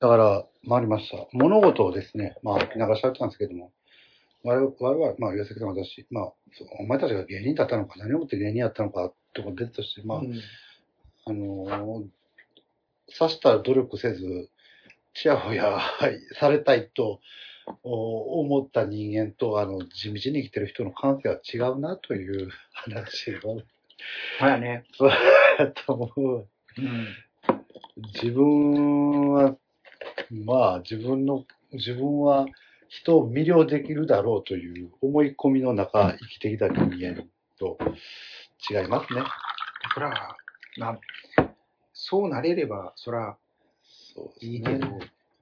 だから、回りました。物事をですね、まあ、流しちゃったんですけども、我々、まあ、岩崎さん私、まあ、お前たちが芸人だったのか、何をもって芸人やったのか、とか別として、まあ、さしたら努力せず、ちやほやされたいと思った人間と、地道に生きてる人の感性は違うなという話を。 そうやね。 そうやと思う。自分は、まあ、自分は人を魅了できるだろうという思い込みの中、生きてきた人間と違いますね。 そら、まあ、そうなれれば、そら、いいけど、そう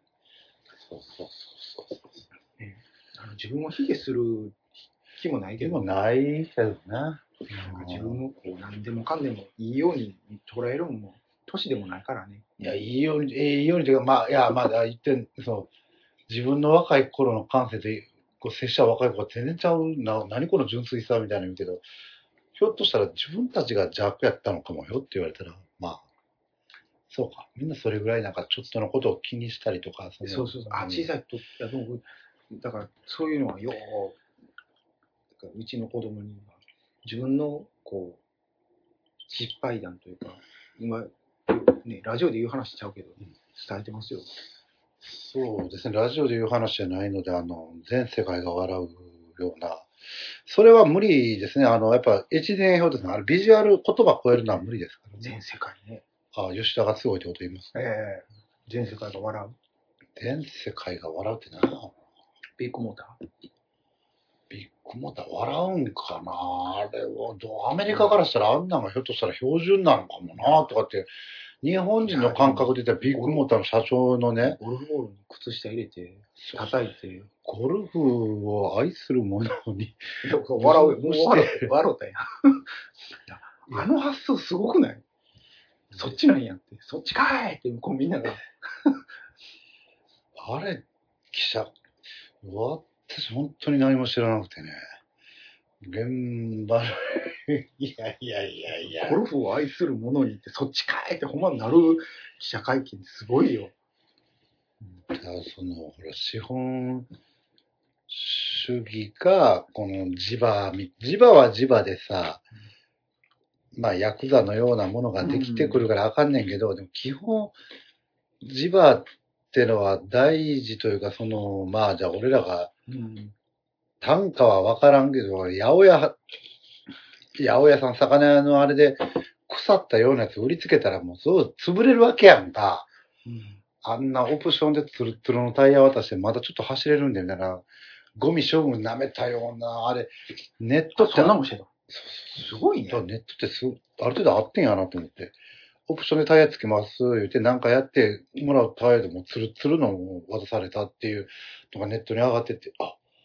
ね、自分を卑下する気もないけど。 でもないけどな。 自分をこう何でもかんでもいいように捉えるのも年でもないからね。 いや、いいようにというか、まあ、いや、まだ言ってん、自分の若い頃の感性で、接した若い子が全然ちゃうな、何この純粋さみたいなの言うけど、ひょっとしたら自分たちが邪悪やったのかもよって言われたら、まあ、そうか。みんなそれぐらいなんかちょっとのことを気にしたりとか。 そう。小さいと、だからそういうのはうちの子供には自分のこう、失敗談というか、今、ね、ラジオで言う話しちゃうけど、伝えてますよ。 そうですね。ラジオで言う話じゃないので、全世界が笑うような、それは無理ですね。やっぱ、越前表ですね。ビジュアル、言葉超えるのは無理ですからね。 全世界ね。 吉田がすごいってこと言います。 全世界が笑う。 全世界が笑うってな。 ビッグモーター。 ビッグモーター笑うんかなあれは、アメリカからしたらあんなんがひょっとしたら標準なのかもなとかって、日本人の感覚で言ったらビッグモーターの社長のね、 ゴルフボールに靴下入れて、叩いて。 ゴルフを愛する者に。 笑うよ。もう笑ったやん。あの発想すごくない？そっちなんやって。そっちかーいって、こうみんなが。 あれ、私本当に何も知らなくてね。現場の、いや。 ゴルフを愛する者にって、そっちかーいってほんまになる記者会見すごいよ。 ほら、資本主義が、この地場は地場でさ、まあ、ヤクザのようなものができてくるからあかんねんけど、でも基本、地場ってのは大事というか、まあ、じゃあ俺らが、単価はわからんけど、八百屋さん、魚屋のあれで、腐ったようなやつ売りつけたらもうそう潰れるわけやんか。あんなオプションでツルツルのタイヤ渡してまだちょっと走れるんだよ。だから、ゴミ処分舐めたような、あれ、ネットって。 そんなもんしてた。すごいね。 ネットってある程度あってんやなと思って。オプションでタイヤつけます、言ってなんかやってもらうタイヤでもツルツルのを渡されたっていうのがネットに上がってて、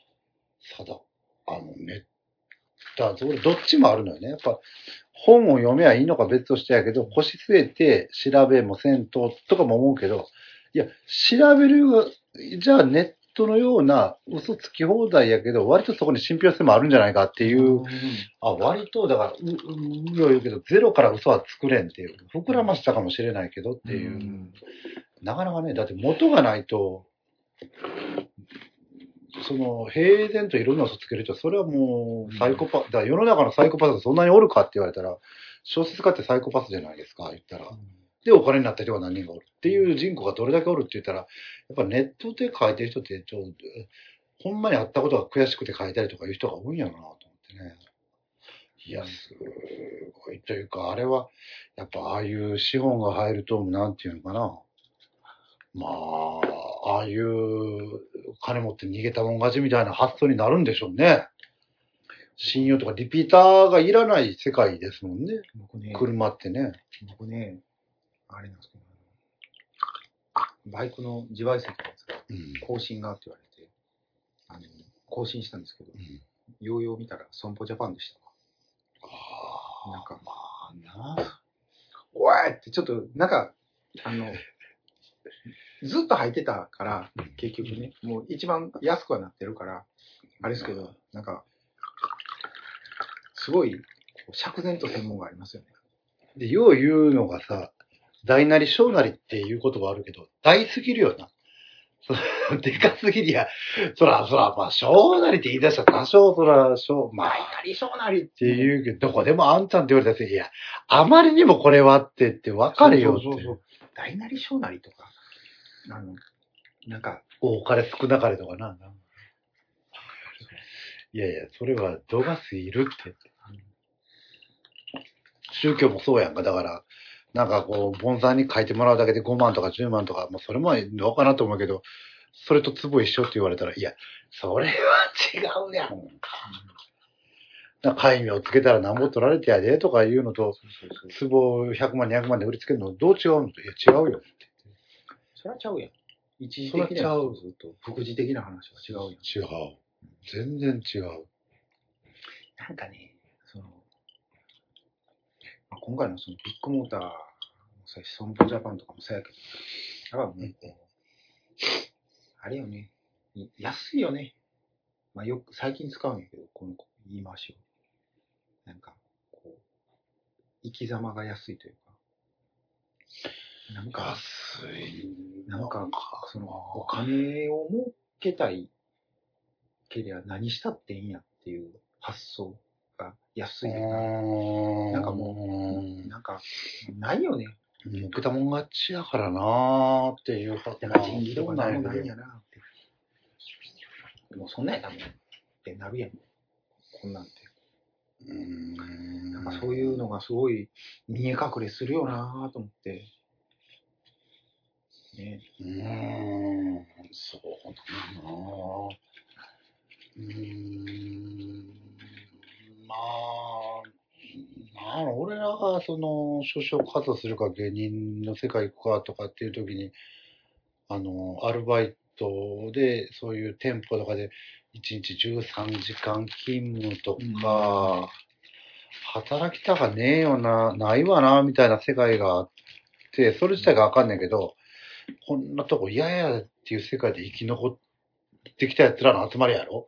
ネット、どっちもあるのよね。やっぱ、本を読めばいいのか別としてやけど、腰据えて調べもせんととかも思うけど、いや、調べる、じゃあネットのような嘘つき放題やけど、割とそこに信憑性もあるんじゃないかっていう、割と、だから、言うけど、ゼロから嘘は作れんっていう、膨らましたかもしれないけどっていう、なかなかね、だって元がないと、平然といろんな嘘つける人、それはもう、サイコパス、だから世の中のサイコパスがそんなにおるかって言われたら、小説家ってサイコパスじゃないですか、言ったら。で、お金になった人が何人がおるっていう人口がどれだけおるって言ったら、やっぱネットで書いてる人って、ほんまにあったことが悔しくて書いたりとかいう人が多いんやろなと思ってね。いや、すごいというか、あれは、やっぱああいう資本が入ると、なんていうのかな。まあ、ああいう金持って逃げたもん勝ちみたいな発想になるんでしょうね。信用とかリピーターがいらない世界ですもんね。車ってね。 僕ね、あれなんですけど、バイクの自賠責のやつが更新がって言われて、更新したんですけど、ようよう見たら損保ジャパンでしたわ。なんか、まあな。おいってちょっと、なんか、ずっと履いてたから、結局ね、もう一番安くはなってるから、あれですけど、なんか、すごい、釈然と専門がありますよね。 で、よう言うのがさ、 大なり小なりっていう言葉あるけど、大すぎるよな。でかすぎりゃ、そら、まあ、小なりって言い出したら多少、まあ、 大なり小なりって言うけど、どこでもあんちゃんって言われたら、いや、あまりにもこれはって分かるよって。 そう。大なり小なりとか、なんか、 多かれ少なかれとかな。いやいや、それは度が過ぎるって。宗教もそうやんか。だから、なんかこう、盆栽に書いてもらうだけで5万とか10万とか、もうそれもどうかなと思うけど、それと壺一緒って言われたら、いや、それは違うやんか。戒名をつけたら何ぼ取られてやでとかいうのと、壺100万200万で売りつけるのどう違うのと、いや違うよって。 それはちゃうやん。一時的なずっと副次的な話は違うやん。 違う。全然違う。 なんかね、今回のそのビッグモーターもさ、損保ジャパンとかもそうやけど、やっぱもう、あれよね、安いよね。まあよく最近使うんやけど、この言い回しを。なんか、こう、生き様が安いというか。なんか、 安い。 なんか、お金を儲けたいけりゃ何したっていいんやっていう発想が安いよな。なんかもう、なんか、ないよね。 儲けたもん勝ちやからなーっていう。 だから賃金とかなんもないんやなって。でもそんなんやったもんってなるやん。こんなんて。なんかそういうのがすごい見え隠れするよなと思って。ね。 そうだなまあ、俺らがその、就職活動するか芸人の世界行くかとかっていう時に、アルバイトで、そういう店舗とかで、1日13時間勤務とか、働きたかねえよな、ないわな、みたいな世界があって、それ自体がわかんないけど、こんなとこ嫌やっていう世界で生き残ってきた奴らの集まりやろ、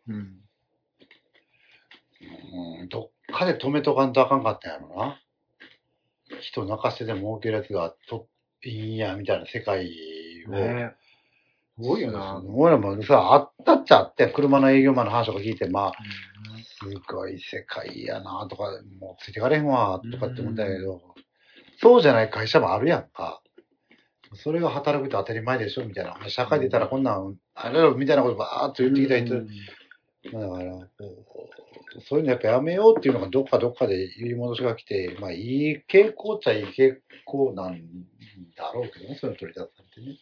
どっかで止めとかんとあかんかったんやろな。人泣かせてでも儲けるやつがいいんや、みたいな世界を。 ね、すごいよな。 俺もさ、あったっちゃって、車の営業マンの話とか聞いて、まあ、すごい世界やなとか、もうついてかれへんわ、とかって思ったけど、そうじゃない会社もあるやんか。それが働くと当たり前でしょみたいな。社会出たらこんなん、あれよ、みたいなことばーっと言ってきた人、だから、そういうのやっぱやめようっていうのがどっかで言い戻しが来て、まあいい傾向っちゃいい傾向なんだろうけどね、そういうの取り出されてね。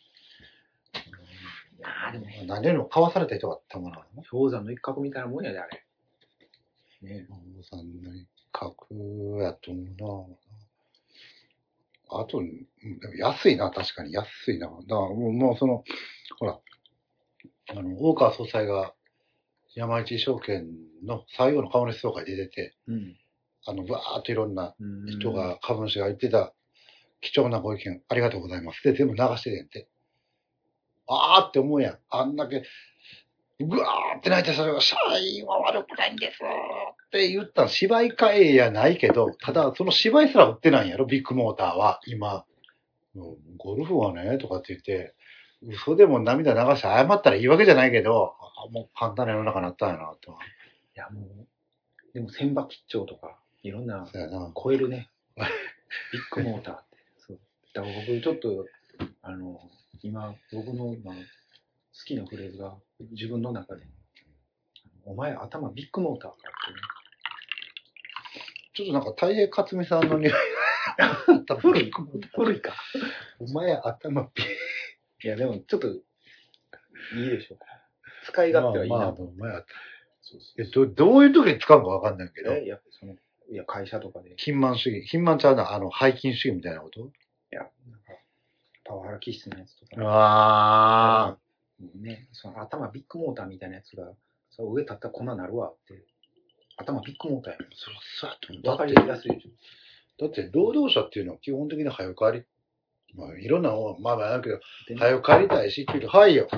でも何よりも買わされた人がたまらんの。 氷山の一角みたいなもんやで、あれ。 ね、氷山の一角やと思うな。あと、安いな、確かに安いな。だからもうその、ほら、大川総裁が山一証券の最後の株主総会で出てて、バーっといろんな人が、株主が言ってた貴重なご意見ありがとうございますって全部流しててんて。あーって思うやん。あんだけ、ぐわーって泣いて、それが社員は悪くないんですって言ったら芝居かえやないけど、ただその芝居すら売ってないんやろ、ビッグモーターは、今。ゴルフはね、とかって言って、嘘でも涙流して謝ったらいいわけじゃないけど、もう簡単な世の中になったんやな、と。 いや、もう、でも千葉吉兆とか、いろんな、超えるね。ビッグモーターって。そう。だから僕ちょっと、僕の今、好きなフレーズが、自分の中で、お前頭ビッグモーターかってね。 ちょっとなんか大平克美さんの匂いが古いか。 お前頭ビッいや、でもちょっと、いいでしょう。使い勝手はいいな。 お前どういう時に使うのかわかんないけど。 いや、会社とかで。 貧満主義。貧満ちゃうな、背筋主義みたいなこと？ いや、なんか、パワハラ気質のやつとか。 ああ。 ね、その頭ビッグモーターみたいなやつが、上立ったらこんななるわって。頭ビッグモーターやん。 そうやと思う。 わかりやすいでしょ。だって、労働者っていうのは基本的に早く帰り、まあ、いろんなのまああるけど、早く帰りたいしっていうと、はいよ。 や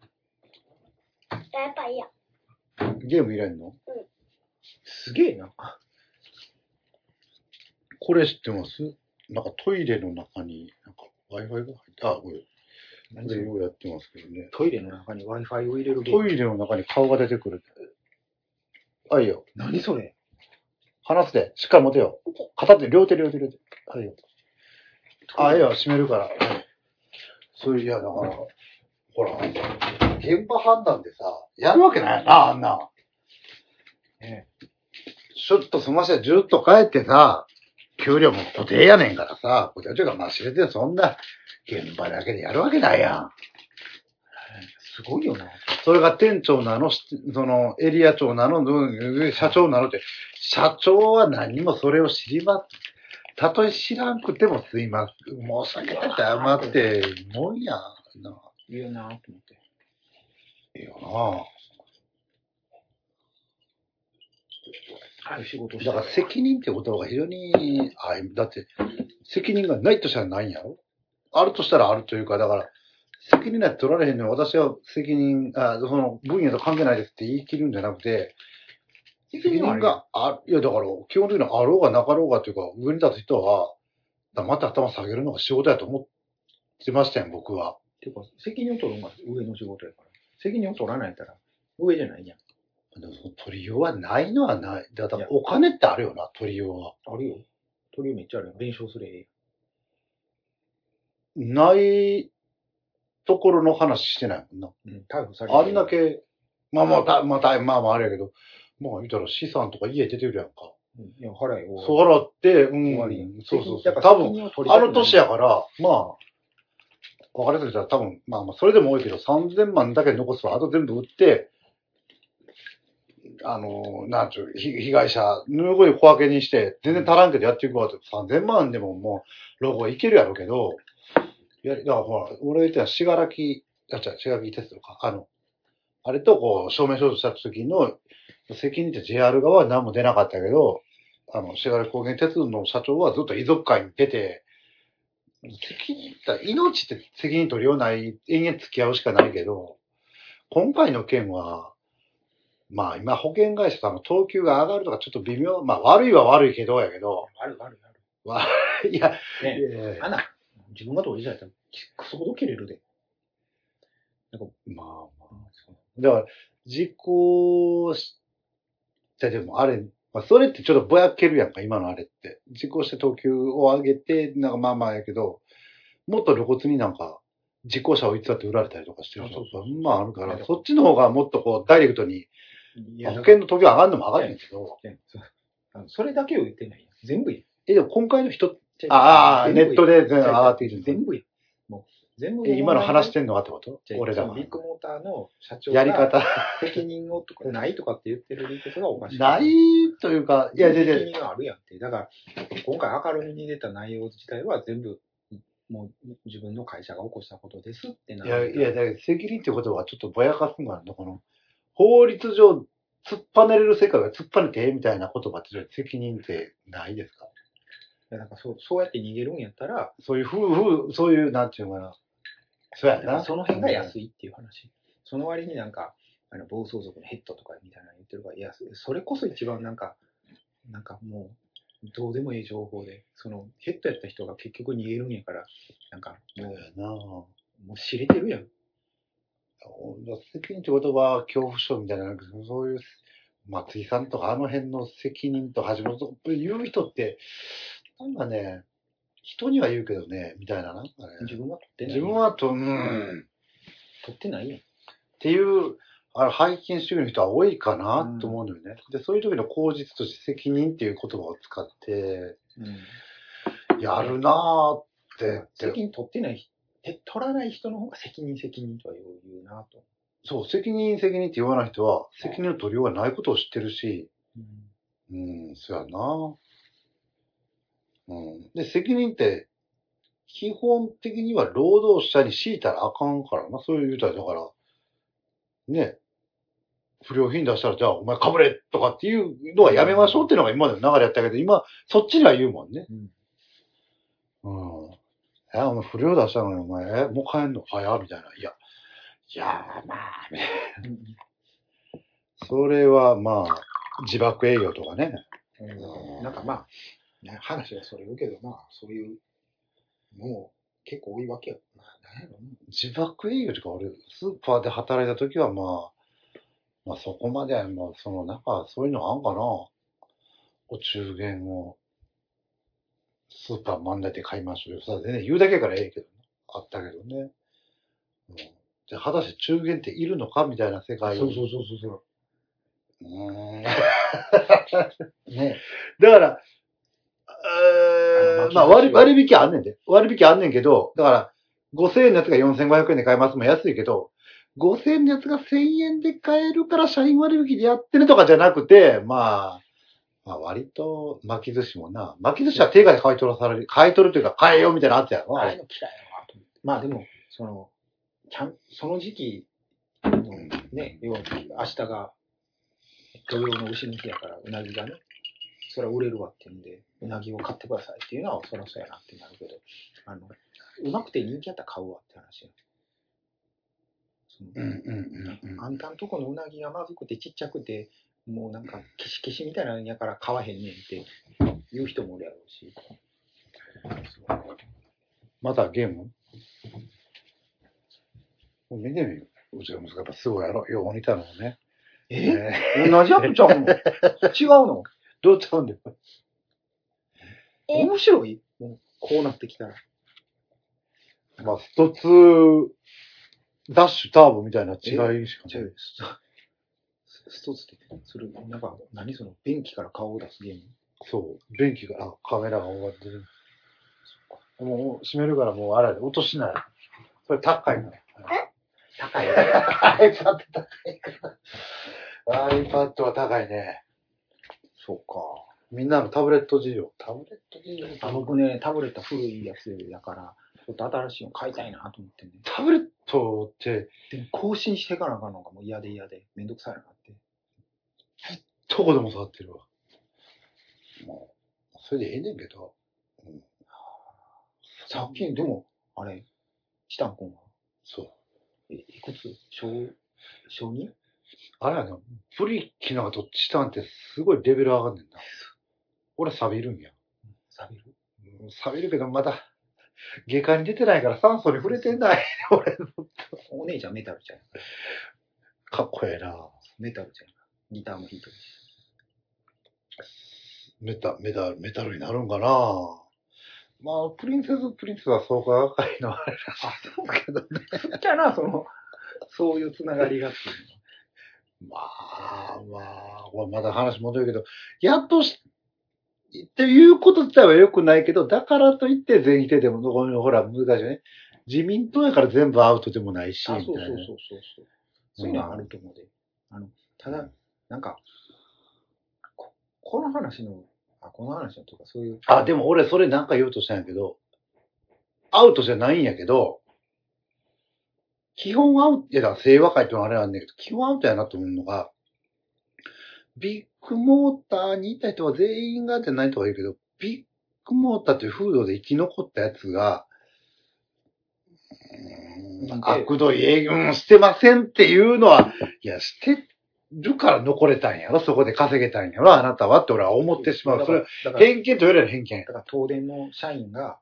っぱいいや。 ゲーム入れんの？ うん。 すげえな。 これ知ってます？ なんかトイレの中に、なんか Wi-Fi が入って、これようやってますけどね。 トイレの中に Wi-Fi を入れるゲーム。 トイレの中に顔が出てくる。いいよ。 何それ？ 離すで。しっかり持てよ。片手、両手。はいよ。いいよ、閉めるから。そういう、いや、だから、ほら、現場判断でさ、やるわけないよな、あんな。ちょっと済まして、ジュッと帰ってさ、給料も固定やねんからさ、こっちがまあ知れてそんな、現場だけでやるわけないやん。 すごいよな。 それが店長なの、その、エリア長なの、社長なのって、社長は何もそれを知りま、たとえ知らんくても申し訳ないって謝って、もんやな。 いいよなと思って。 いいよな。 仕事だから責任ってことが非常に、だって責任がないとしたらないんやろ？あるとしたらあるというか、だから責任なんて取られへんのに私は責任、その分野と関係ないですって言い切るんじゃなくて、責任がいやだから基本的にあろうがなかろうがというか、上に立つ人は黙って頭下げるのが仕事やと思ってましたよ、僕は。 ていうか、責任を取るのが上の仕事やから。責任を取らないから上じゃないやん。 でも取りようはないのはない。だからお金ってあるよな、取りようは。 あるよ。取りようめっちゃあるよ。弁償すれええ。ないところの話してないもんな。 逮捕されてあんだけ、まああれやけど、まあ言ったら資産とか家出てるやんか。 いや、払えよ。 そう払って、そう。多分、あの年やから、まあ、分かりやすく言ったら多分、まあそれでも多いけど、3000万だけ残すわ。あと全部売って、なんちゅう、被害者、ぬごい小分けにして、全然足らんけどやっていくわって、3000万でももう、老後いけるやろうけど、だからほら、俺が言ったら、信楽鉄道か、あれとこう、正面衝突した時の責任って JR 側は何も出なかったけど、信楽高原鉄道の社長はずっと遺族会に出て、命って責任取りようない、延々付き合うしかないけど、今回の件は、まあ今保険会社さんの等級が上がるとかちょっと微妙、まあ悪いは悪いけどやけど。 悪い。いや、 ね自分が当事者やったらクソほど切れるで。 まあ。だから、事故でもあれ、それってちょっとぼやけるやんか、今のあれって。事故して等級を上げて、なんかまあやけど、もっと露骨になんか、事故者を偽って売られたりとかしてる人まああるから、そっちの方がもっとこう、ダイレクトに、保険の時上がるのも上がるんですけど。 それだけを言ってない。全部や。 でも今回の人、ネットで全部上がっている。 全部や。もう、全部。 今の話してんのはってこと俺らは。 ビッグモーターの社長やり方。 責任をとか、ないとかって言ってる理屈がおかしい。 ないというか、 責任があるやんって。だから、今回明るみに出た内容自体は全部、もう自分の会社が起こしたことですってなる。 いや、だから責任ってことはちょっとぼやかすのがあるの、この、法律上、突っぱねれる世界が突っぱねてみたいな言葉って責任ってないですか？ いや、なんかそうやって逃げるんやったら、 そういう、そういう、なんていうのかな。そうやな。 その辺が安いっていう話。その割になんか、暴走族のヘッドとかみたいなの言ってるから、いや、それこそ一番なんかもう、どうでもいい情報で、そのヘッドやった人が結局逃げるんやから、なんかもう知れてるやん。 責任って言葉は恐怖症みたいな、そういう、松井さんとかあの辺の責任と始めると言う人って、なんかね、人には言うけどね、みたいな、なんかね。 自分は取ってない。 自分は取ってないやん。 っていう、拝見主義の人は多いかなと思うのよね。で、そういう時の口実として責任っていう言葉を使って、やるなーって。 責任取ってない、取らない人の方が責任とは言うなと。 そう、責任って言わない人は、責任の取りようがないことを知ってるし、そうやな。で、責任って、基本的には労働者に強いたらあかんからな。そういう言うたら、だから、ね、不良品出したら、じゃあお前かぶれとかっていうのはやめましょうっていうのが今までの流れやったけど、今、そっちには言うもんね。お前不良出したのにお前、もう帰んの早みたいな。いや、まあね。それはまあ、自爆営業とかね。 なんかまあ、 ね、話はそれるけど、まあ、そういうのも結構多いわけよ。なんやろね。 自爆営業とか俺、スーパーで働いた時はまあそこまでは、まあなんかそういうのあんかな。お中元をスーパー真ん中で買いましょうよ。さ、全然言うだけやからええけど、あったけどね。じゃあ果たして中元っているのかみたいな世界。 そう。ね。 だから、まあ割引あんねんで。割引あんねんけど、だから5000円のやつが4500円で買えますも安いけど、5000円のやつが1000円で買えるから社員割引でやってるとかじゃなくて、まあ割と巻き寿司もな、巻き寿司は定価で買い取るというか買えよみたいなやつやろ。 あれの嫌いやなと思って。まあでも、その時期のね、要は明日が土曜の牛の日やから、うなぎがね、それは売れるわっていうんで、うなぎを買ってくださいっていうのは、そりゃそうやなってなるけど、うまくて人気やったら買うわって話や。あんたんとこのうなぎがまずくてちっちゃくて、もうなんか、ケシケシみたいなんやから買わへんねんって言う人もおるやろうし。 またゲーム見てみよう。うちの息子やっぱすごいやろ。よう似たのもね。 同じやつちゃうの？違うの？ どうちゃうんだよ。 面白い？もうこうなってきたら。 まあ、スト2、ダッシュ、ターボみたいな違いしかない。 スト2って、それ、なんか、何その、便器から顔を出すゲーム？ そう。便器が、カメラが終わってる。もう閉めるからもうあれ、音しない。それ高いの。 高い。 iPad 高いから。iPad は高いね。 そうか。 みんなのタブレット事情。 僕ね、タブレット古いやつやから、ちょっと新しいの買いたいなと思ってね。 タブレットって、 でも更新していかなあかんのがもう嫌でめんどくさいなって。 ずっと子供触ってるわ。もう、それでええねんけど。 さっき、でも、あれ、チタン君はそう。 いくつ？小 2？ あれやな、プリ機能がどっちしたんってすごいレベル上がんねんな。俺錆びるんや。 錆びる？ 錆びるけどまだ、外科に出てないから酸素に触れてない。俺の。 お姉ちゃんメタルちゃん。 かっこええな。 メタルちゃん。ギターも弾いてるし。 メタルになるんかな。まあ、プリンセスは創価学会のあれらしいですけどね。 好きやな、そういうつながりがっていうまあ、まだ話戻るけど、やっとっていうこと自体は良くないけど、だからといって全否定でも、ほら、難しいね。自民党やから全部アウトでもないし、みたいな。 そう。そういうのはあると思うで。ただ、なんか、この話のとかそういう。 でも俺それなんか言おうとしたんやけど、アウトじゃないんやけど、基本アウト、いやだから清和会ってのはあれなんだけど、基本アウトやなと思うのが、ビッグモーターにいた人は全員がってないとは言うけど、ビッグモーターという風土で生き残ったやつが、悪どい営業してませんっていうのは、いや、してるから残れたんやろ、そこで稼げたんやろ、あなたはって俺は思ってしまう。それは偏見と言われる偏見。 だから東電の社員が、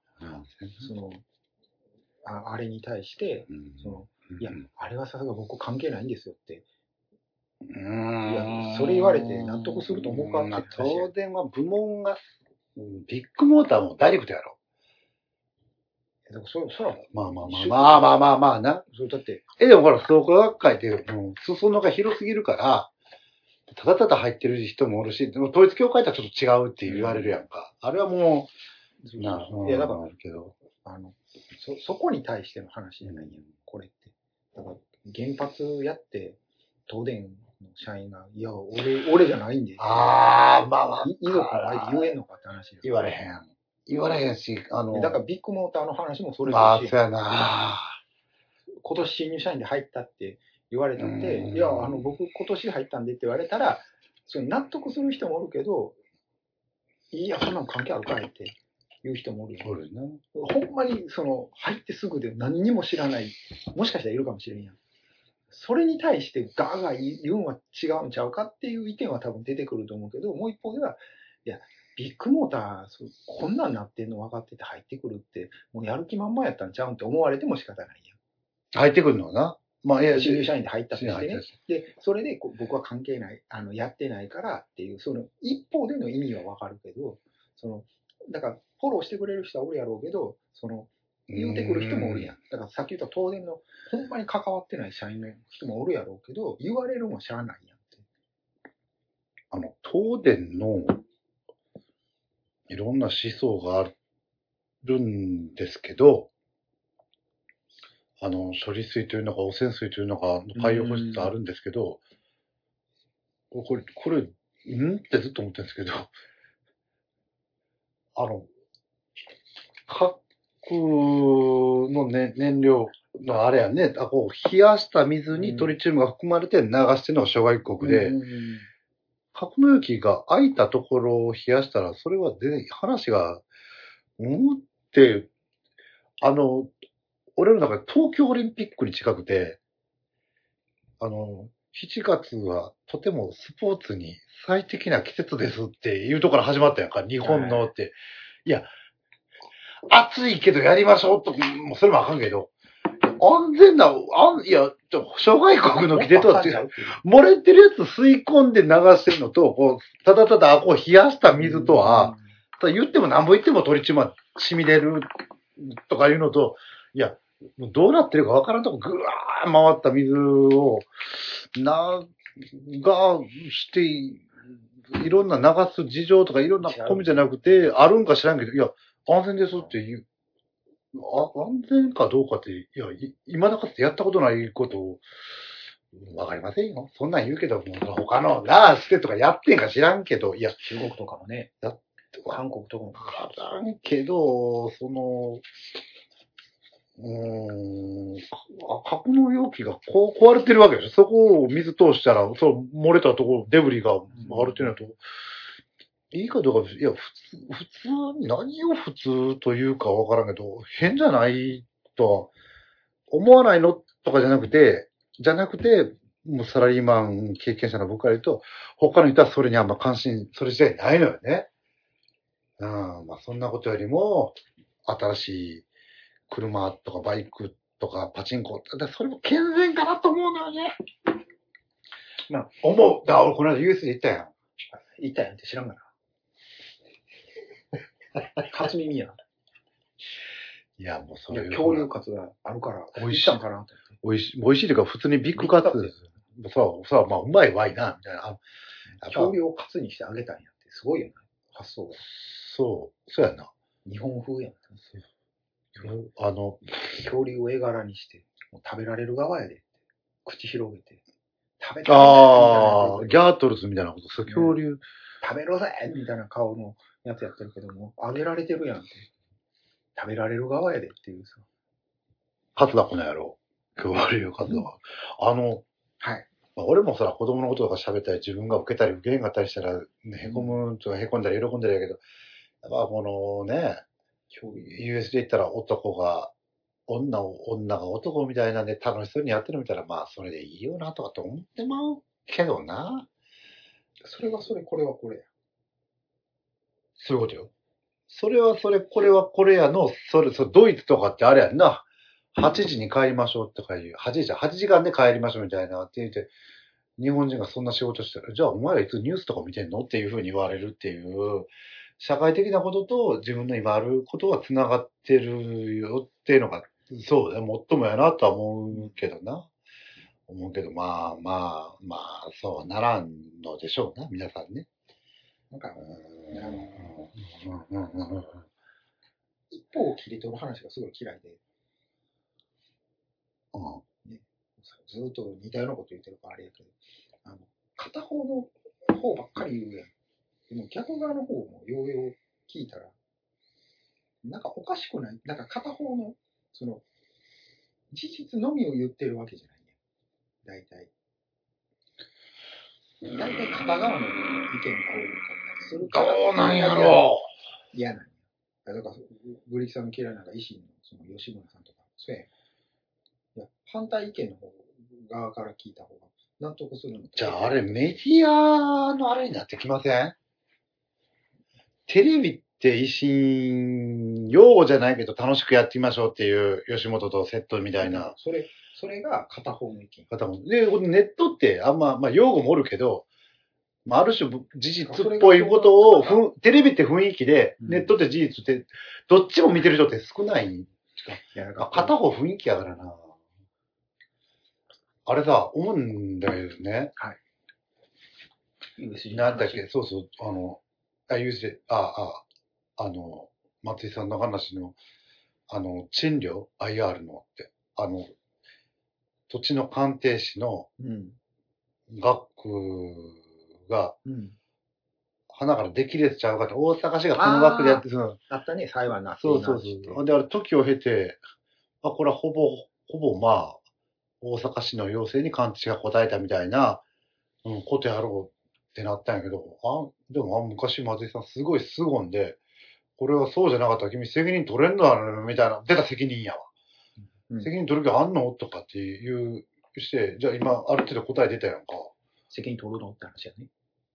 あれに対して、いや、あれはさすが僕関係ないんですよって。いや、それ言われて納得すると思うかって。 東電は部門が、ビッグモーターもダイレクトやろ。 だからそら、 まあな。 それだって。 でもほら、創価学会って、裾野が広すぎるから、ただただ入ってる人もおるし、でも統一教会とはちょっと違うって言われるやんか。あれはもう、 いや、だから、 あるけど。 そこに対しての話じゃないやん、これって。だから、原発やって、東電の社員が、いや、俺じゃないんで。 まあ。 遺族の前で言えんのかって話です。 言われへんし、 だからビッグモーターの話もそれだし。そうやな。 今年新入社員で入ったって言われたって、いや、僕今年入ったんでって言われたら、それ納得する人もおるけど、いや、そんなの関係あるかいって言う人もおるよ。ほんまに、入ってすぐで何にも知らない、もしかしたらいるかもしれんやん。それに対してガーガー言うんは違うんちゃうかっていう意見は多分出てくると思うけど、もう一方では、いや、 ビッグモーター、こんなんなってんの分かってて入ってくるって、もうやる気満々やったんちゃうんって思われても仕方ないやん。 入ってくるのはな。まあ、いや、 新入社員で入ったとしてね新入っ。 で、それで僕は関係ない、やってないからっていう、その一方での意味はわかるけど、だから、フォローしてくれる人はおるやろうけど、言うてくる人もおるやん。だからさっき言った東電の、ほんまに関わってない社員の人もおるやろうけど、言われるもしゃあないやんって。 東電の、いろんな思想があるんですけど、処理水というのか汚染水というのか、海洋放出あるんですけど、これ、ってずっと思ってるんですけど、核の、ね、燃料のあれやね、こう冷やした水にトリチウムが含まれて流してるのが諸外国で、格納容器が空いたところを冷やしたら、それは全然話が、って、俺の中で東京オリンピックに近くて、7月はとてもスポーツに最適な季節ですっていうところから始まったやんか、日本のって。いや、暑いけどやりましょうと、もうそれもあかんけど、安全な、いや、諸外国の規定とは違う。漏れてるやつ吸い込んで流してるのと、こう、ただただ、こう冷やした水とは、言ってもなんぼ言ってもトリチウムは染み出るとかいうのと、いや、どうなってるかわからんとこぐわー回った水を、して、いろんな流す事情とかいろんな込みじゃなくて、あるんか知らんけど、いや、安全ですって言う。安全かどうかって、いや、今だかってやったことないことを、わかりませんよ。そんなん言うけど、他のな、施設とかやってんか知らんけど、いや。 中国とかもね。韓国とかも。 わからんけど、格納容器がこう壊れてるわけでしょ。そこを水通したら、漏れたところ、デブリがあるっていうのと、いいかどうか、いや、普通、何を普通というかわからんけど、変じゃないとは思わないのとかじゃなくて、もうサラリーマン経験者の僕から言うと、他の人はそれにあんま関心、それ自体ないのよね。まあそんなことよりも、新しい車とかバイクとかパチンコ、それも健全かなと思うのよね。まあ、思う。だから俺この間 US で行ったやん。 行ったやんって知らんがな。初耳や。 いや、もうそれ。 恐竜カツがあるから、 美味しい。 行ったんかな美味しいというか、普通にビッグカツです。まあ、うまいわいな、みたいな。 恐竜をカツにしてあげたんやって、すごいよね。発想が。 そうやな。 日本風やん。恐竜を絵柄にして、もう食べられる側やで。口広げて。食べたいギャートルズみたいなこと、恐竜。 食べろぜみたいな顔のやつやってるけども、あげられてるやんって。食べられる側やでっていうさ。 カツだ、この野郎。恐竜カツだ。 はい。 俺も子供のこととか喋ったり、自分が受けたり受けへんかったりしたら、へこむとかへこんだり喜んだりやけど、やっぱこのね、US で言ったら女が男みたいなんで楽しそうにやってるみたいな、まあそれでいいよなとかと思ってまうけどな。 それはそれ、これはこれや。 そういうことよ。それはそれ、これはこれやの、ドイツとかってあれやんな。8時に帰りましょうとかいう、8時間で帰りましょうみたいなって言って、日本人がそんな仕事してる。じゃあお前らいつニュースとか見てんのっていうふうに言われるっていう、社会的なことと自分の今あることは繋がってるよっていうのが、そうだね、もっともやなとは思うけどな。まあ、そうはならんのでしょうな、皆さんね。 なんか、一方を切り取る話がすごい嫌いで。ね、ずっと似たようなこと言ってるからあれやけど、片方の方ばっかり言うやん。でも逆側の方もようよう聞いたら、なんかおかしくない？なんか片方の、事実のみを言ってるわけじゃないね。大体片側の意見が多かったりするから。 どうなんやろう。嫌なんや。だから、ブリキさんの嫌いなのが維新の吉村さんとか、そうやん。いや、反対意見の方側から聞いた方が納得するの。 じゃああれメディアのあれになってきません？ テレビって維新、用語じゃないけど楽しくやってみましょうっていう吉本とセットみたいな。 それが片方の意見。 方も。で、ネットってあんま、まあ用語もおるけど、まあある種事実っぽいことを、テレビって雰囲気で、ネットって事実って、どっちも見てる人って少ない。片方雰囲気やからな。あれさ、思うんだよね。 はい。 なんだっけ、そうそう、松井さんの話の、賃料 ?IR のって、土地の鑑定士の額が、花からできるやつちゃうかって、大阪市がこの額でやってる。 あったね、裁判になって。 そうそうそう。で、あれ、時を経て、これはほぼまあ、大阪市の要請に鑑定士が答えたみたいな、ことやろうってなったんやけど、でも昔松井さんすごい凄んで、これはそうじゃなかったら君責任取れんのだろみたいな、出た責任やわ。責任取る気あんのとかっていうして、じゃあ今ある程度答え出たやんか。 責任取るのって話やね。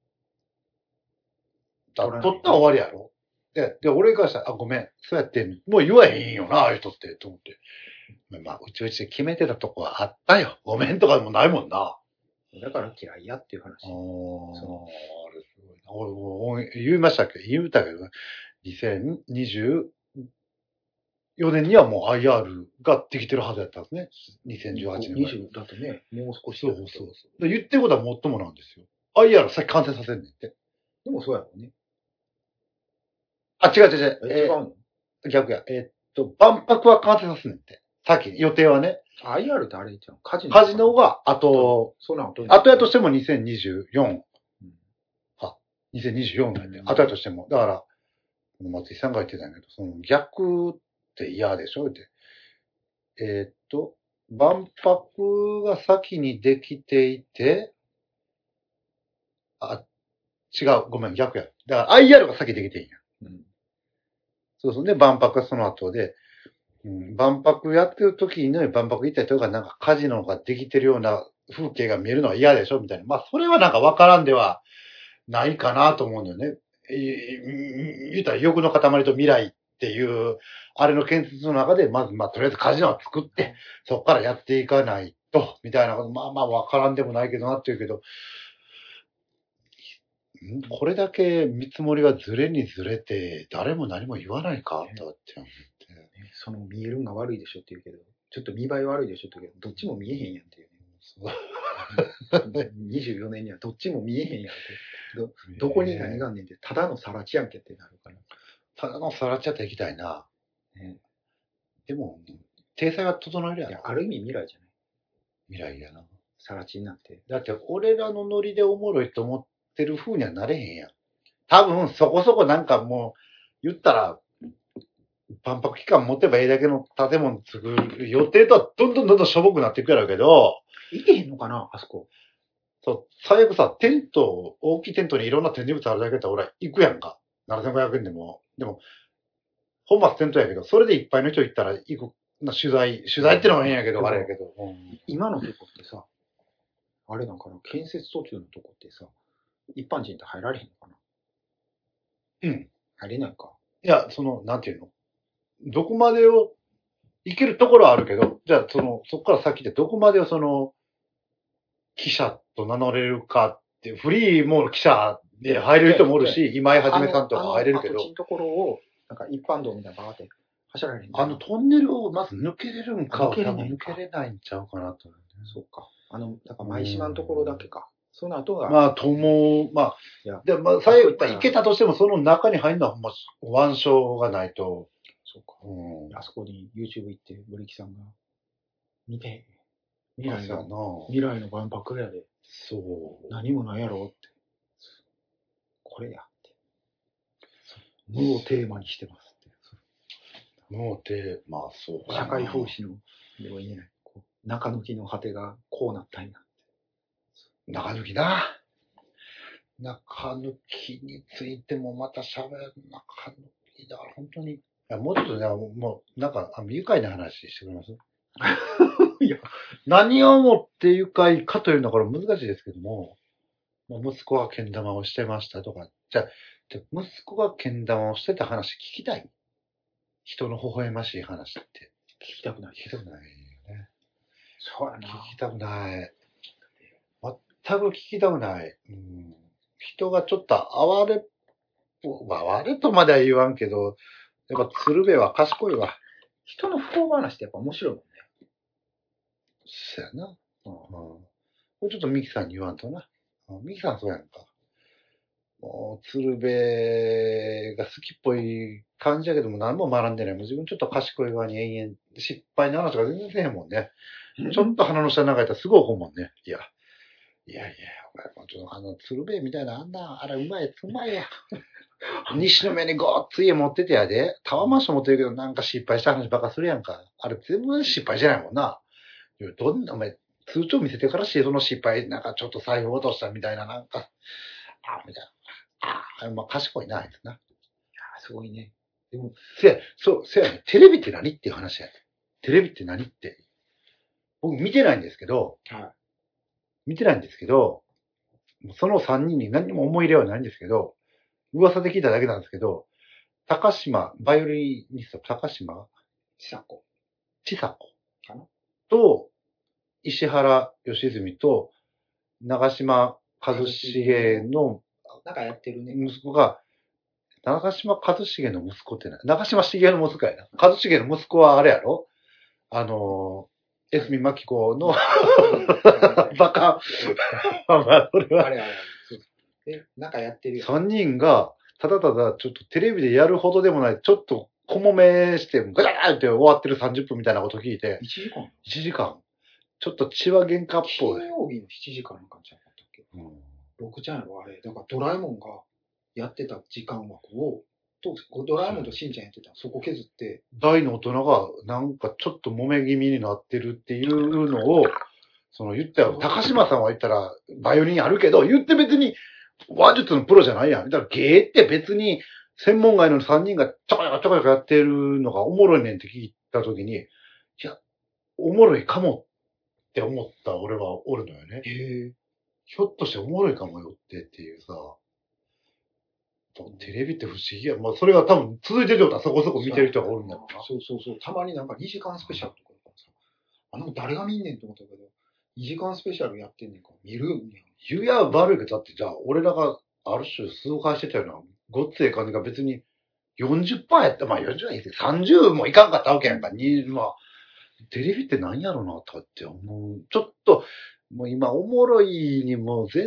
取ったら終わりやろ。で、俺からしたら、ごめん、そうやって、もう言わへんよな、ああいう人って、と思って。まあ、うちで決めてたとこはあったよ。ごめんとかもないもんな。 だから嫌いやっていう話。 あれすごいな。言いましたっけ言うたけど、2024年にはもう IR ができてるはずやったんですね。2018年。 20だとね、もう少し。 そう。言ってることはもっともなんですよ。IR 先完成させんねんって。 でもそうやろうね。 違う。違うの逆や。万博は完成させんねんって。さっき、予定はね。 IR ってあれじゃん。カジノが、後やとしても2024。2024なんで、後やとしても。だから、松井さんが言ってたんやけど、その逆って嫌でしょって。万博が先にできていて、違う、ごめん、逆や。だから IR が先できていいんや。そう。で、万博がその後で、万博やってる時に万博行った人がなんかカジノができてるような風景が見えるのは嫌でしょみたいな。まあ、それはなんかわからんではないかなと思うんだよね。言ったら欲の塊と未来っていう、あれの建設の中で、まず、とりあえずカジノを作って、そこからやっていかないと、みたいなこと、まあわからんでもないけどなっていうけど、これだけ見積もりがずれにずれて、誰も何も言わないか、とって思って。 その見えるんが悪いでしょって言うけど、ちょっと見栄え悪いでしょって言うけど、どっちも見えへんやんっていうね。24年にはどっちも見えへんやんって。どこに何があんねんって、ただのさらちやんけってなるから。 ただのさらちやっていきたいな。でも、体裁は整えるやん。 ある意味未来じゃない。 未来やな。 さらちになって。 だって、俺らのノリでおもろいと思ってる風にはなれへんやん。多分、そこそこなんかもう、言ったら、万博期間持てばいいだけの建物作る予定とはどんどんしょぼくなっていくやろうけど。 いけへんのかなあそこ。 そう、最悪さ、大きいテントにいろんな展示物あるだけだったら俺行くやんか。7500円でも。でも、本末転倒やけど、それでいっぱいの人行ったら行く。取材ってのは変やけど、あれやけど。 今のとこってさ、あれなんかな、建設途中のとこってさ、一般人って入られへんのかな。入れないか。 いや、なんていうのどこまでを、行けるところはあるけど、じゃあそこから先でどこまでを記者と名乗れるかって、フリーも記者で入れる人もおるし、今井はじめさんとか入れるけど。 のところを、なんか一般道みたいなバーって走られへん。 トンネルをまず抜けれるんか、 抜けれないんちゃうかなと思う、 ね。そうか。だから舞島のところだけか。その後が。 最後行けたとしても、その中に入るのはほんま、腕章がないと。 そうか。あそこに YouTube 行って、ブリキさんが、見て、未来の万博やで。 そう。 何もないやろって。これやって。無をテーマにしてますって。 無をテーマ、そうか。 社会風刺の、では言えない。中抜きの果てがこうなったんや。 中抜きな。中抜きについてもまた喋る。中抜きだから本当に。もうちょっとね、もう、なんか、愉快な話してくれますいや、何をもって愉快かというのはこれ難しいですけども、息子はけん玉をしてましたとか、じゃあ、 で息子がけん玉をしてた話聞きたい？人の微笑ましい話って。 聞きたくない。 聞きたくないよね。 そうやな。 聞きたくない。全く聞きたくない。人がちょっと哀れとまでは言わんけど、やっぱ鶴瓶は賢いわ。 人の不幸話ってやっぱ面白いもんね。 そうやな。これちょっとミキさんに言わんとな。ミキさんそうやんか。もう、鶴瓶が好きっぽい感じやけども何も学んでない。もう自分ちょっと賢い側に延々、失敗の話とか全然せえへんもんね。ちょっと鼻の下長いたらすごい怒るもんね。いや、お前もちょっと鶴瓶みたいなあれうまいやつうまいや。西の目にごっつい絵持っててやで。タワーマンション持ってるけどなんか失敗した話ばっかするやんか。あれ全部失敗じゃないもんな。どんな、お前、通帳見せてからしてその失敗、なんかちょっと財布落としたみたいな、なんか、みたいな。まあ、賢いな、あいつな。 すごいね。でも、 せやね。テレビって何っていう話やね。テレビって何って。僕見てないんですけど、見てないんですけど、その3人に何も思い入れはないんですけど、噂で聞いただけなんですけど、高島、バイオリニスト、高島千佐子かなと、石原良純と、長嶋一茂の、 なんかやってるね。 息子が、長嶋一茂の息子って何？長嶋茂の息子やな。一茂の息子はあれやろ？エスミマキコのバカ。まあ、それは。 あれ。なんかやってるよ。 3人が、ただただちょっとテレビでやるほどでもない、ちょっと小もめして、ガチャーって終わってる30分みたいなこと聞いて。1時間ちょっと血は喧嘩っぽい。 金曜日の7時間の感じなかったっけ？6ちゃんやろ、あれ。だからドラえもんがやってた時間枠を、ドラえもんとしんちゃんやってたそこ削って。 大の大人がなんかちょっと揉め気味になってるっていうのを、言ったよ。高島さんは言ったら、バイオリンあるけど、言って別に話術のプロじゃないやん。だから芸って別に、専門外の3人がちょこちょこちょこちょこやってるのがおもろいねんって聞いたときに、いや、おもろいかもって思った俺はおるのよね。ひょっとしておもろいかもよっていうさ、テレビって不思議や。まあそれが多分続いてるようなそこそこ見てる人がおるんだろうな。 そう。たまになんか2時間スペシャルとかさ、誰が見んねんと思ったけど、2時間スペシャルやってんねんから見るんやん。 言うや悪いけど、だってじゃあ俺らがある種崇拝してたようなごっつええ感じが別に 40% やった。まあ40はいいです30もいかんかったわけやんか。まあ、テレビって何やろなとかって思う。ちょっと、もう今おもろいにもう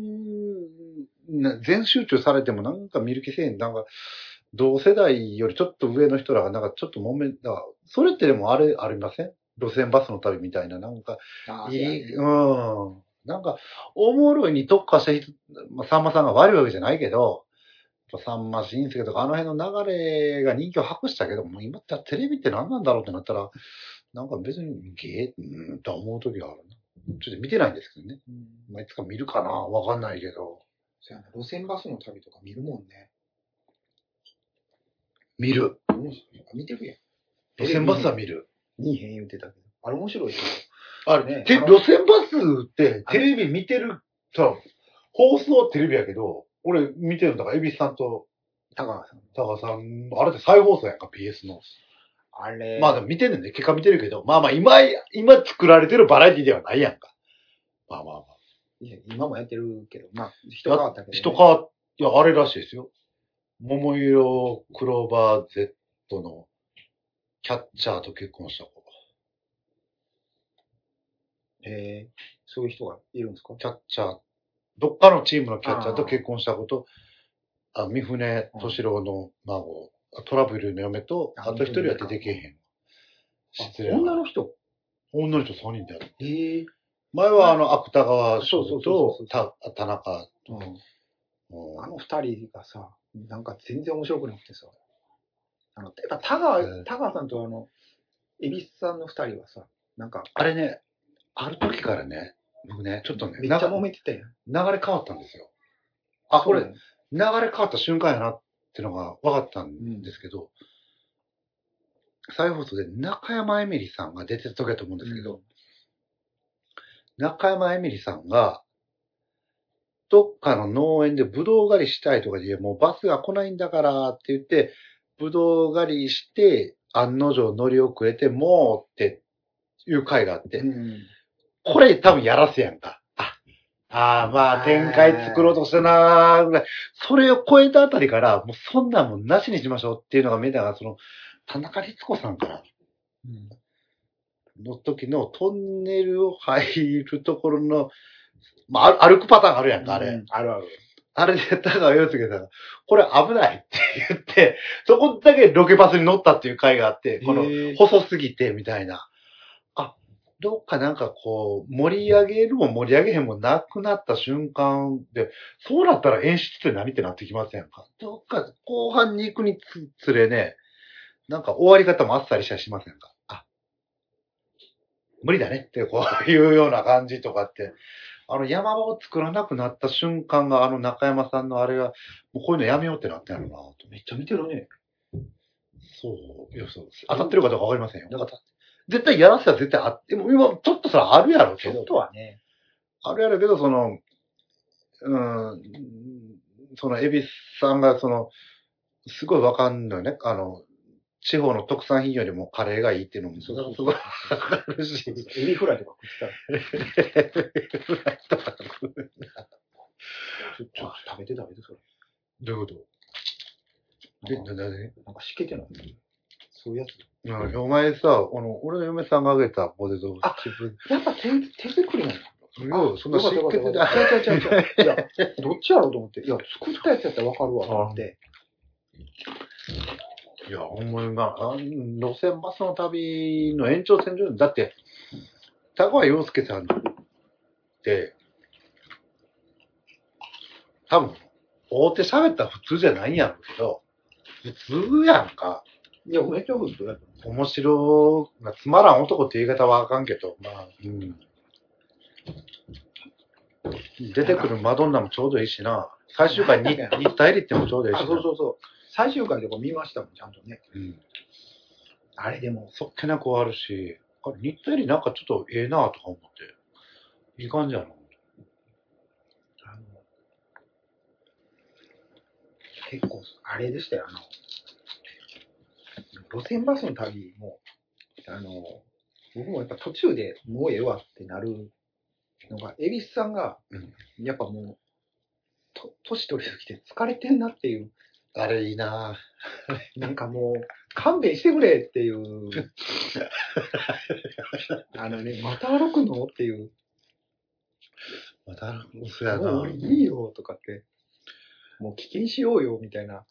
全集中されてもなんか見る気せえん。なんか、同世代よりちょっと上の人らがなんかちょっとそれってでもありません？路線バスの旅みたいな、なんか、なんか、おもろいに特化した人、さんまさんが悪いわけじゃないけど、さんま新助とかあの辺の流れが人気を博したけど、もう今ってテレビって何なんだろうってなったら、なんか別にと思う時があるな。ちょっと見てないんですけどね。まあ、いつか見るかなわかんないけど。 そうやな、路線バスの旅とか見るもんね。 見る。 見てるやん。 路線バスは見る。 見えへん言うてたけど。あれ面白いけど。あれね。路線バスってテレビ見てる、さ、放送はテレビやけど、俺見てるんだから、蛭子さんと高川さん、あれって再放送やんか、PS の。 あれ。 まあでも見てんねんね。結果見てるけど、まあ今作られてるバラエティではないやんか。まあ。 いや、今もやってるけど、まあ、人変わったけど、いや、あれらしいですよ。桃色クローバー Z のキャッチャーと結婚した子。 そういう人がいるんですか？ キャッチャー、どっかのチームのキャッチャーと結婚した子と、三船敏郎の孫、トラブルの嫁と、あと一人は出てけへん。 失礼な。女の人 3人である。 前は芥川賞と田中と。 あの二人がさ、なんか全然面白くなくてさ。やっぱ田川さんと蛭子さんの二人はさ、なんか。 あれね、ある時からね、僕ね、ちょっとね、 めっちゃ揉めてたやん。 流れ変わったんですよ。あ、これ、流れ変わった瞬間やなってのが分かったんですけど、再放送で中山エミリさんが出てた時だと思うんですけど、中山エミリさんが、 どっかの農園でブドウ狩りしたいとかで、もうバスが来ないんだからって言って、ブドウ狩りして、案の定乗り遅れて、もうっていう回があって、これ多分やらせやんか。まあ展開作ろうとしたなーぐらい。それを超えたあたりから、もうそんなもんなしにしましょうっていうのが見えたが、田中律子さんから、の時のトンネルを入るところの、まあ、歩くパターンあるやんか、あれ。 あるある。 あれで田川陽介さんが、これ危ないって言って、そこだけロケバスに乗ったっていう回があって、この細すぎてみたいな。どっかなんかこう、盛り上げるも盛り上げへんもなくなった瞬間で、そうなったら演出って何ってなってきませんか？どっか後半に行くにつれね、なんか終わり方もあっさりしたりしませんか？無理だねってこういうような感じとかって、山場を作らなくなった瞬間が中山さんのあれが、もうこういうのやめようってなってんのなと。 めっちゃ見てるね。 そう。いや、そう。当たってるかどうかわかりませんよ。絶対やらせは絶対あって、も今、ちょっとそれあるやろけど。 ちょっとはね。 あるやろけど、エビスさんがすごいわかんないね。地方の特産品よりもカレーがいいっていうのもすごいわかるし。 エビフライとか食ってたら。エビフライとか食う。ちょっと食べて、それ。 どういうことなんかしけてない。そういうやつ。 お前さ、俺の嫁さんがあげたポテトチップ。 やっぱ手作りなんだ。 そんな湿気てない。 いや、どっちやろうと思って。いや、作ったやつやったらわかるわ、と思って。 いや、ほんまに路線バスの旅の延長線上だって、田川陽介さんって、多分、大手喋ったら普通じゃないんやろうけど、普通やんか。 いや、めっちゃ普通やった。 面白い、つまらん男って言い方はあかんけど、まあ、出てくるマドンナもちょうどいいしな。最終回に日体リってもちょうどいいしな。 そう。最終回でも見ましたもん、ちゃんとね。あれでも。 そっけなく終わるし、日体リなんかちょっとええなとか思って。いい感じやな。 結構、あれでしたよ、路線バスの旅も、僕もやっぱ途中でもうええわってなるのが、恵比寿さんが、やっぱもう、年取りすぎて疲れてんなっていう。 あれいいななんかもう、勘弁してくれっていう。また歩くのっていう。 また歩くのそうやな。 もういいよとかって。もう危険しようよみたいな。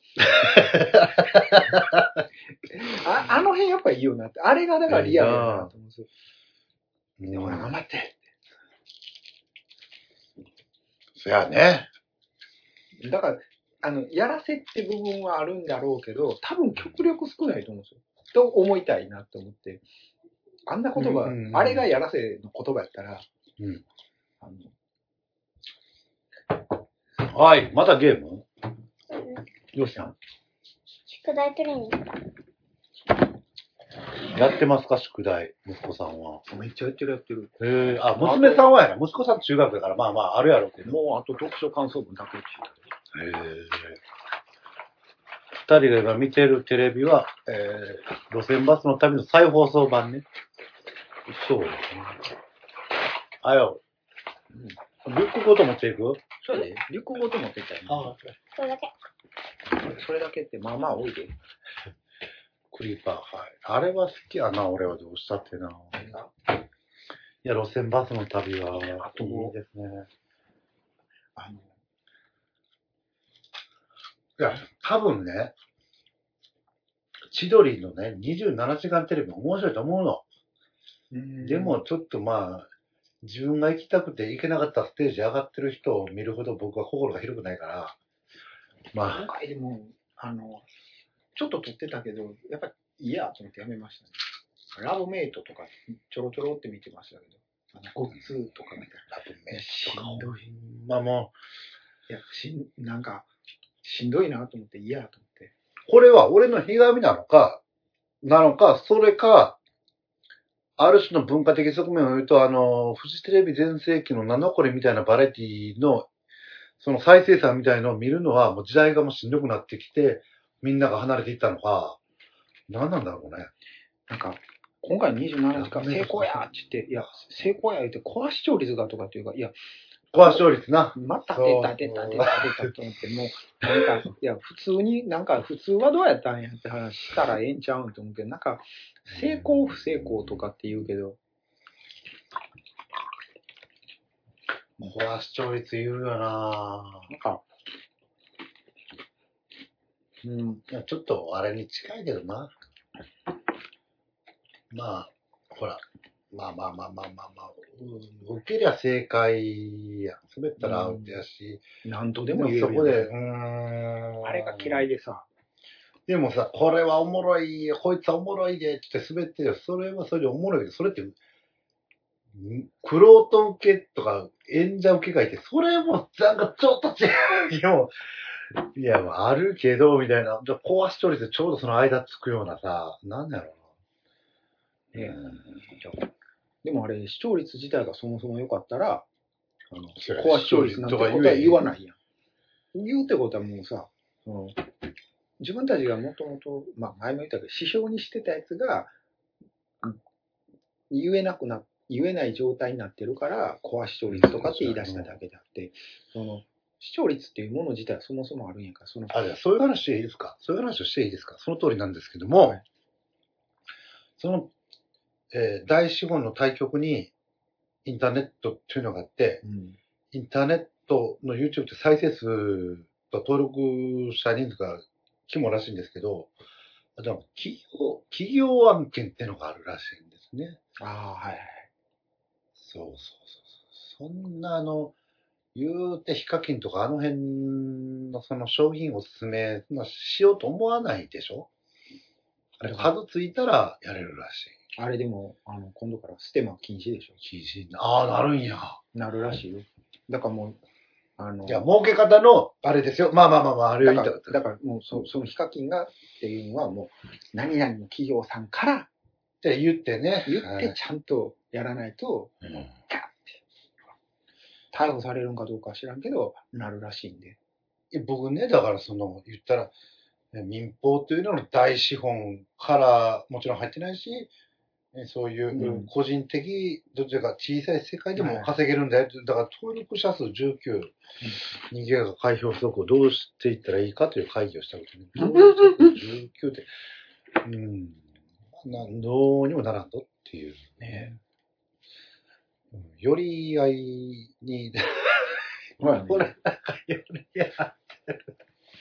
あの辺やっぱいいよなって。あれがだからリアルやなと思うんですよ。でも頑張って。 そやね。 だから、やらせって部分はあるんだろうけど、多分極力少ないと思うんですよ。と思いたいなと思って。あんな言葉、あれがやらせの言葉やったら、 はい、またゲーム？ どうしたん？ 宿題取りに行った。 やってますか、宿題、息子さんは。 めっちゃやってる。 娘さんはやな。息子さん中学だから、まあまあ、あるやろうけど。 もうあと読書感想文だけで二人が今見てるテレビは、路線バスの旅の再放送版ね。そうですね。リュックごと持っていく？ そうね。リュックごと持っていったよね。 それだけ。 それだけってまあまあ多いで。 クリーパー、はい。あれは好きやな、俺はどうしたってな。いや、路線バスの旅は、いいですね。いや、多分ね、千鳥のね、27時間テレビ面白いと思うの。でもちょっとまあ、自分が行きたくて行けなかったステージ上がってる人を見るほど僕は心が広くないから、まあ。 今回でも、ちょっと撮ってたけど、やっぱりいいやと思ってやめましたね。ラブメイトとかちょろちょろって見てましたけど、ゴッツーとかみたいな。ラブメイトとか。しんどい。 まあもう。いや、なんか、しんどいなと思っていいやと思って。 これは俺のひがみなのか、それか、ある種の文化的側面を言うと、フジテレビ全盛期のナノコレみたいなバラエティのその再生産みたいのを見るのはもう時代がもうしんどくなってきて、みんなが離れていったのか、何なんだろうね。 なんか、今回の27時間成功やーって言って、いや、成功や言って、コア視聴率がとかっていうか、いや、 コア視聴率な。 また出たと思って、もう、なんか、いや、普通に、なんか、普通はどうやったんやって話したらええんちゃうんと思うけど、なんか、成功不成功とかって言うけど、 コア視聴率言うよななんか、 いやちょっとあれに近いけどな。まあ、ほら、まあ、受けりゃ正解や。滑ったらアウトやし。 なんとでも言えるそこで、 あれが嫌いでさ。 でもさ、これはおもろいよ、こいつはおもろいで、って滑ってる。それはそれでおもろいけど、それって、クロート受けとか演者受けがいて、それもなんかちょっと違うよ。いや、あるけど、みたいな。じゃコア視聴率でちょうどその間つくようなさ、なんだろうな。 でもあれ、視聴率自体がそもそも良かったら、 それコア視聴率なんてことは言わないやん。言うってことはもうさ、自分たちがもともと、まあ前も言ったけど、指標にしてたやつが、言えない状態になってるから、コア視聴率とかって言い出しただけであって、視聴率っていうもの自体はそもそもあるんやから、 じゃあそういう話でいいですか？そういう話をしていいですか？その通りなんですけども、はい、その、大資本の対極にインターネットっていうのがあって、インターネットの YouTube って再生数と登録者人数が規模らしいんですけど、でも企業案件ってのがあるらしいんですね。 ああ、はい。 そう。そんな言うてヒカキンとかあの辺のその商品をおすすめしようと思わないでしょ？あれ数ついたらやれるらしい。 あれでも、今度からステマ禁止でしょ？ 禁止。ああ、なるんや。 なるらしいよ。だからもう、 いや、儲け方の、あれですよ。まあ、あれを言いたかった。 だからもうそのヒカキンがっていうのはもう、何々の企業さんから、 って言ってね。 言ってちゃんとやらないと、ガッて。逮捕されるんかどうかは知らんけど、なるらしいんで。 僕ね、だから言ったら、民放というのの大資本からもちろん入ってないし、そういう個人的、どちらか小さい世界でも稼げるんだよ。だから登録者数19、人間が開票不足をどうしていったらいいかという会議をしたことに。登録者数19って、どうにもならんとっていう。ね、より合いに、これ、より合ってる。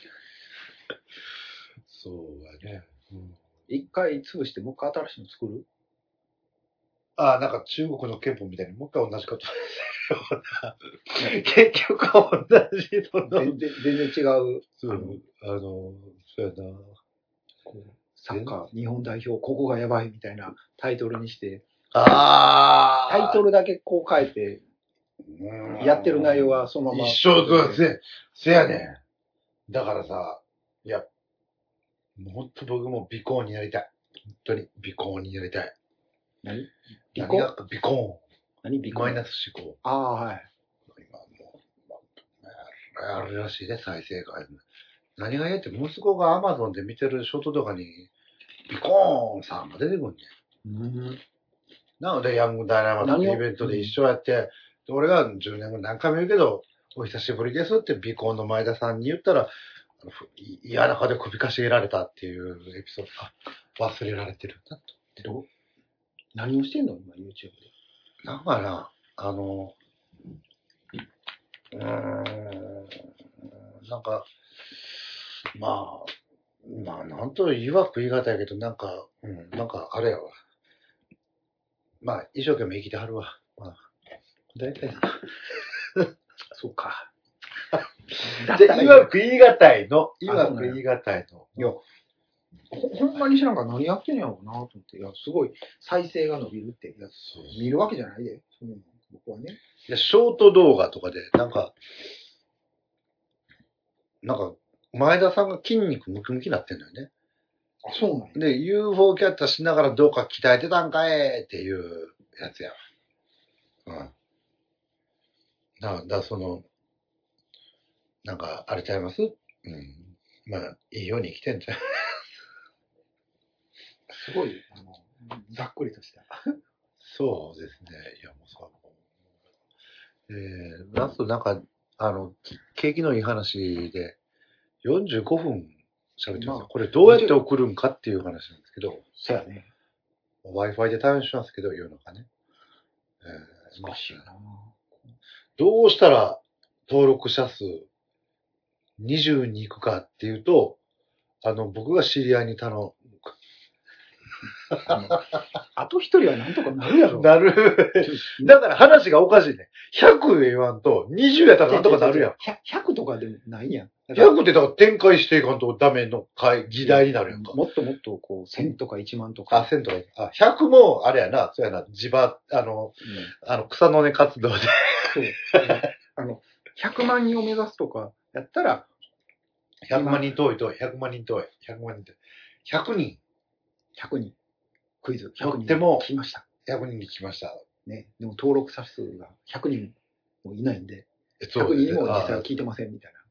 そうだね。 一回潰してもう一回新しいの作る？ なんか中国の憲法みたいにもう一回同じことするような。結局は同じ全然違う。 そうやな。 サッカー日本代表、ここがやばいみたいなタイトルにして、 タイトルだけこう変えて、やってる内容はそのまま。 一緒だせやねん。だからさ、いや、もっと僕も尾行になりたい。本当に尾行になりたい。 何尾行？尾行。 何尾行？ マイナス思考。 はい。 今もう、あるらしいね、再生回数。何が言って、息子が Amazon で見てるショート動画に、ビコーンさんが出てくるんね。なので、ヤングダイナマイトってイベントで一緒やって、俺が10年後何回も言うけど、お久しぶりですってビコーンの前田さんに言ったら、嫌な顔で首かしげられたっていうエピソードが忘れられてるんだと。 何をしてんの今 YouTube で。 なんかな、なんか、まあ、なんと言わく言い難いけど、なんかあれやわ。まあ、一生懸命生きてはるわ。まあ、大体さ。 そうか。 じゃあ、言わく言い難いの。言わく言い難いの。 いや、ほんまに知らんから何やってんやろうなと思って。いや、すごい再生が伸びるって。いや、見るわけじゃないで。僕はね。 いや、ショート動画とかで、なんか、前田さんが筋肉ムキムキになってんのよね。 あ、そうなんで、UFO キャッチャーしながらどうか鍛えてたんかっていうやつや。だなんか、あれちゃいます？うん。まあ、いいように生きてんじゃん。 すごい、ざっくりとした。 そうですね。いや、もうさ、ラストなんか、景気のいい話で、45分喋ってますよ。 まあこれどうやって送るんかっていう話なんですけど、 そうやね。 Wi-Fi で対応しますけど、世の中ね。 難しいな。 どうしたら登録者数20に行くかっていうと、僕が知り合いに頼あと一人はなんとかなるやろ。 なる。だから話がおかしいね。100言わんと、20やったらなんとかなるやん。 100とかでもないやん。 100ってだから展開していかんとダメの議題になるやんか。 もっともっとこう、1000とか1万とか。 あ、1000とか。あ、100も、あれやな、そうやな、草の根活動で。 そう。100万人を目指すとかやったら、 100万人遠い。100万人遠い。100人。 100人。クイズ100人でも来ました。 100人に来ました。 ね。でも登録者数が100人もいないんで、 そう 100人も実際は聞いてませんみたいな。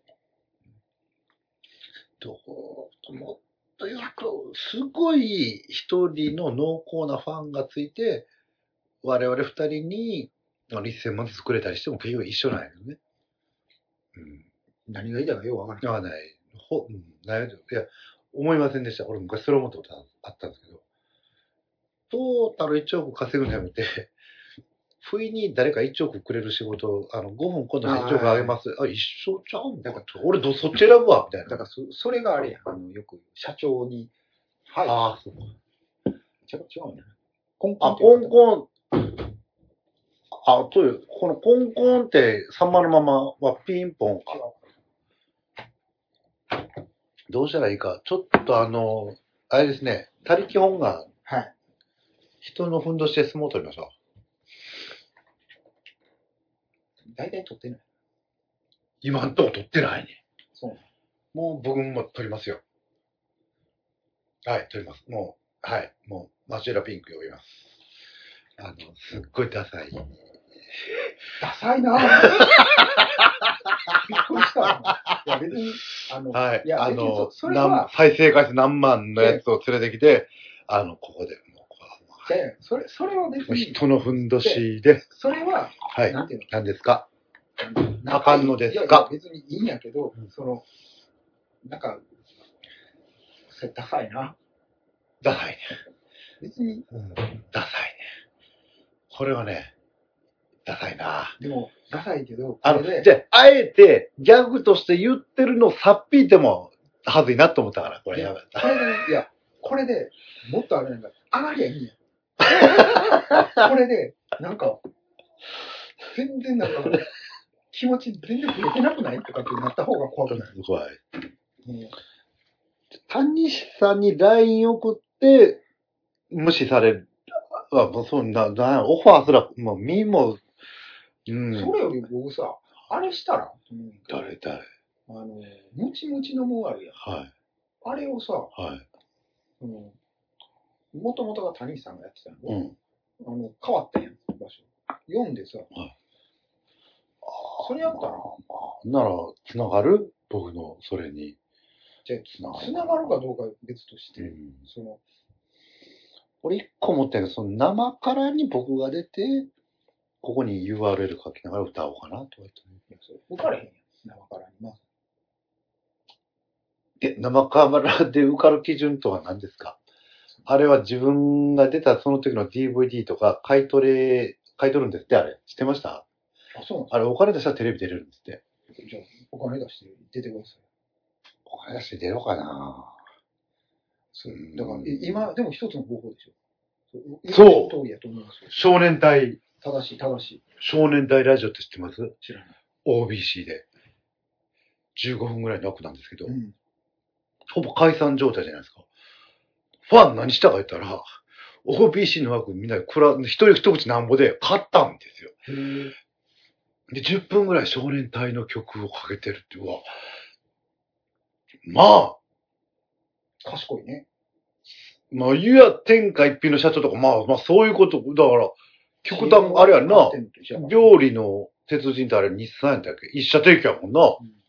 もっと言うと、すごい一人の濃厚なファンがついて、我々二人に1000万ずつくれたりしても結局一緒なんやけどね。うん。 何が言いたいかよくわからない。 ない。いや、思いませんでした。俺昔それ思ったことあったんですけど、トータル1億稼ぐのやめて、不意に誰か1億くれる仕事、5分今度1億あげます。あ、一緒ちゃうんだから、俺そっち選ぶわ、みたいな。 だからそれがあれやん。よく社長に、はい。 ああ、そうか。 違うんだね。コンコン。そういう、このコンコンってサンマのままはピンポンか。どうしたらいいか。ちょっとあれですね、他力本願。 はい。 人のふんどしで相撲を取りましょう。 大体取ってない。 今んとこ取ってないね。 そう。 もう僕も取りますよ。はい、取ります。もうマチュラピンク呼びます。すっごいダサい。 ダサいなぁ。びっくりしたわ。いや別に、 はい。 いや別にそれは、 再生回数何万のやつを連れてきて、ここで、 それは別に。 人のふんどしで。 それは、 はい。 なんていうの？ 何ですか？あかんのですか？ いや別にいいんやけど、なんか、それダサいな。 ダサいね。 別に、 ダサいね。これはね、ダサいな。 でも、ダサいけど、 じゃあえて、ギャグとして言ってるのをさっぴいても、はずいなと思ったから、これやばい。 これで、もっとあれなんか、上がりゃいいんや。これで、なんか、全然なんか、気持ち全然増えてなくないとかってなった方が怖くない？ 怖い。谷さんに LINE 送って、無視される。もうそんな、オファーすら、もう、身も、 それより僕さ、あれしたら、 誰ムチムチのもんあるやん。 はい。 あれをさ、 はい。 もともとが谷さんがやってたの。変わったやん、場所。読んでさ、それやったら。 なら、つながる？僕の、それに。 じゃあ、つながるかどうかは別として、 俺一個思ったけど、その生からに僕が出て、ここに URL 書きながら歌おうかなと思って。 受かれへんやん、生からに。 生からで受かる基準とは何ですか？あれは自分が出たその時の DVD とか買い取るんですって、あれ。知ってました？ あ、そうなんですか？ あれお金出したらテレビ出れるんですって。 じゃあ、お金出して出てください。 お金出して出ようかな。 だから、今、でも一つの方法でしょ。 そう。 通りやと思いますよ。 少年隊。 正しい。 少年隊ラジオって知ってます？ 知らない。 OBC で。15分ぐらいの枠なんですけど、ほぼ解散状態じゃないですか。ファン何したか言ったら、OBC の枠みんな一人一口なんぼで買ったんですよ。で、10分ぐらい少年隊の曲をかけてるって、うわ。まあ。 賢いね。 まあ、天下一品の社長とか、まあ、そういうこと、だから、極端、あれやんな、料理の鉄人ってあれ日産やったっけ？一社提携やもんな。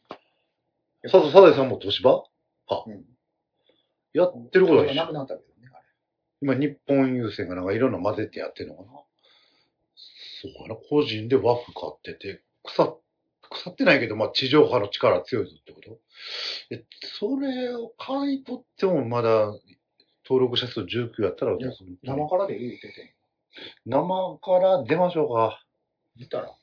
サザエさんも東芝うん。 やってることは一緒。 なくなったけどね、あれ。 今、日本郵船がなんかいろんな混ぜてやってるのかな。そうかな。個人でワッフ買ってて、腐ってないけど、まあ、地上波の力強いぞってこと。それを買い取ってもまだ、登録者数19やったら、 生からで言うてて。 生から出ましょうか。 出たら。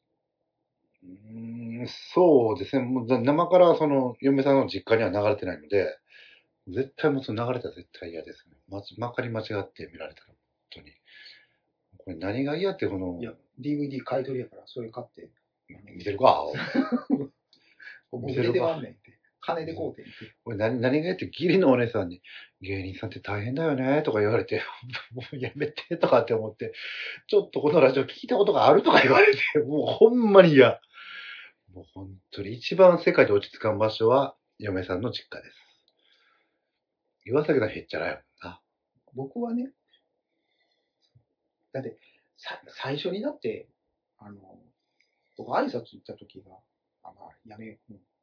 そうですね。もう生から嫁さんの実家には流れてないので、絶対もう流れたら絶対嫌ですね。まかり間違って見られたら、本当に。これ何が嫌って、 いや、DVD 買い取りやから、それ買って。 見てるか見せてはんねんって。金で買うてんって。 俺何が嫌って義理のお姉さんに、芸人さんって大変だよね、とか言われて、もうやめて、とかって思って、ちょっとこのラジオ聞いたことがあるとか言われて、もうほんまに嫌。もう本当に一番世界で落ち着かん場所は、嫁さんの実家です。岩崎のへっちゃらやもんな。 僕はね、だって、最初にだって、僕挨拶行った時が、まあ、やめ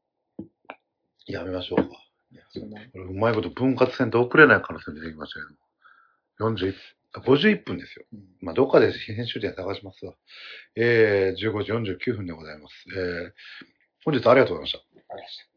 ましょうか。 いや、そんな。 うまいこと分割戦で遅れない可能性出てきましたけど。51分ですよ。まあ、どっかで編集点探しますわ。15時49分でございます。本日ありがとうございました。 ありがとうございました。